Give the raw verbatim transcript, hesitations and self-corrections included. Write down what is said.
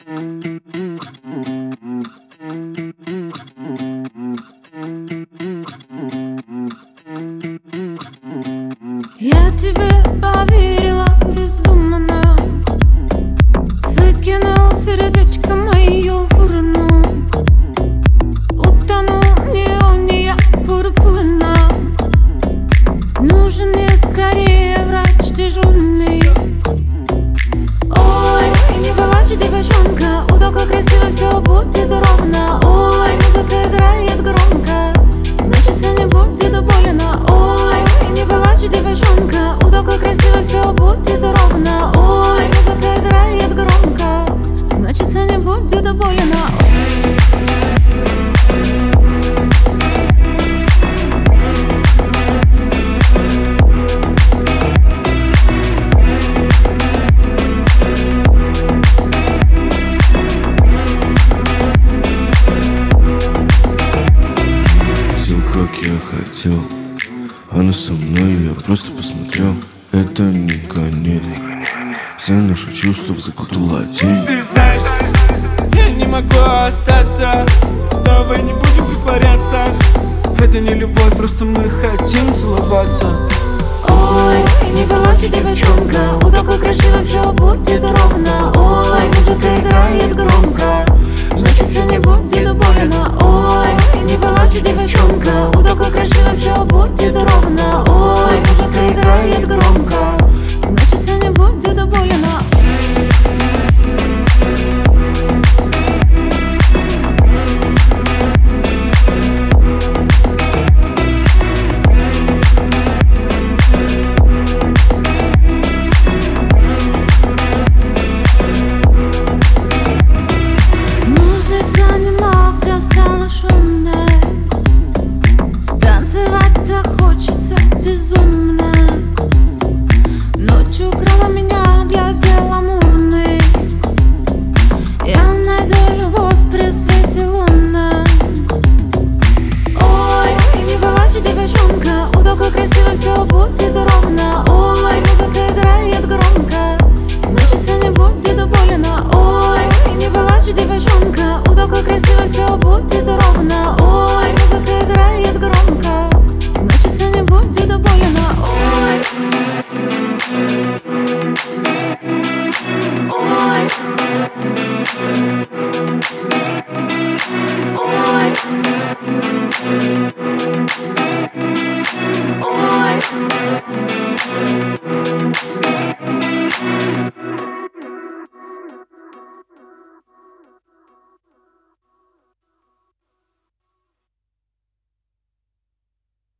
Я тебе поверила бездумно, выкинул сердечко мое в урну. Утонул в неоне я пурпурно. Нужен мне скорее врач дежурный. Ой, не плачь, девчонка, у такой красивой все будет ровно. Ой, музыка играет громко, значит все не будет больно. Ой, не плачь, девчонка, у такой красивой все будет ровно. Ой, музыка играет громко, значит все не будет больно. Как я хотел, она со мной, я просто посмотрел. Это не конец, все наши чувства закутала тень. Ты знаешь, я не могу остаться, давай не будем притворяться. Это не любовь, просто мы хотим целоваться. Ой, не плачь, девчонка, у такой красивой все будет ровно. Ой, музыка